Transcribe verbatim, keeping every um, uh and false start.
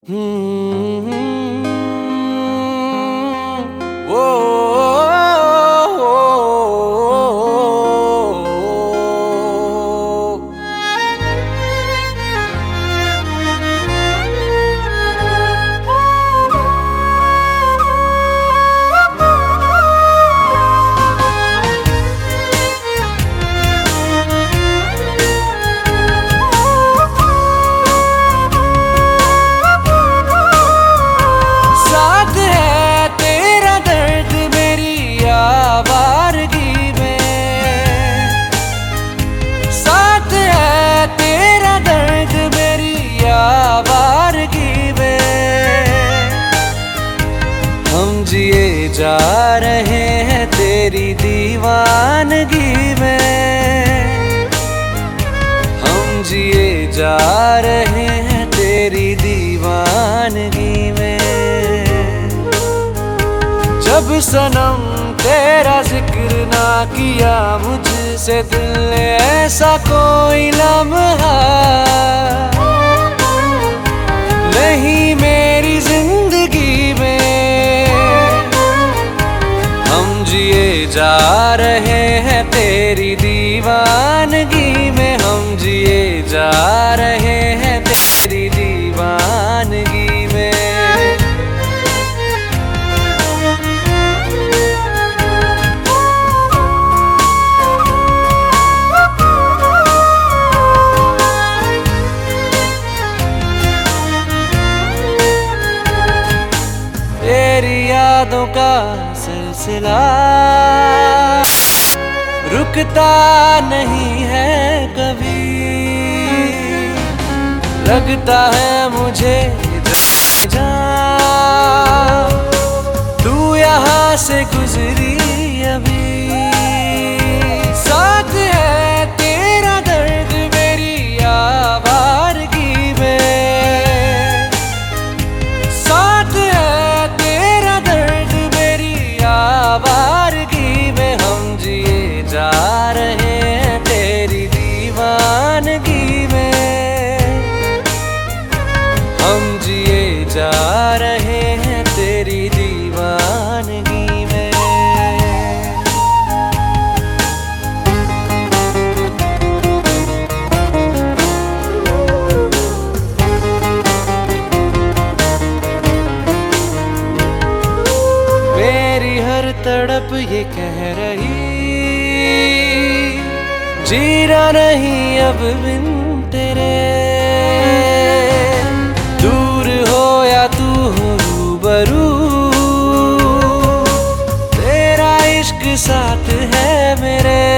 हम्म, वो साथ है तेरा दर्द मेरी आवारगी में, साथ है तेरा दर्द मेरी आवारगी में। हम जिए जा रहे हैं तेरी दीवानगी में, हम जिए जा रहे हैं तेरी दीवानगी में। जब सनम तेरा जिक्र ना किया मुझसे दिल ने ऐसा कोई लम्हा नहीं मेरी जिंदगी में। हम जिए जा रहे हैं तेरी दीवानगी में, हम जिए जा रहे हैं तेरी दीवानगी में। तेरी यादों का सिलसिला रुकता नहीं है कभी, लगता है मुझे जा तू यहाँ से गुजरी अभी। साथ है तेरा दर्द मेरी आवारगी में, साथ है तेरा दर्द मेरी आवारगी में। हम जिए जा रहे हैं तेरी दीवानगी में, हम जिए जा रहे हैं तेरी दीवानगी में। मेरी हर तड़प ये कह रही जीना नहीं अब बिन तेरे। दूर हो या तू हो रूबरू, तेरा इश्क साथ है मेरे।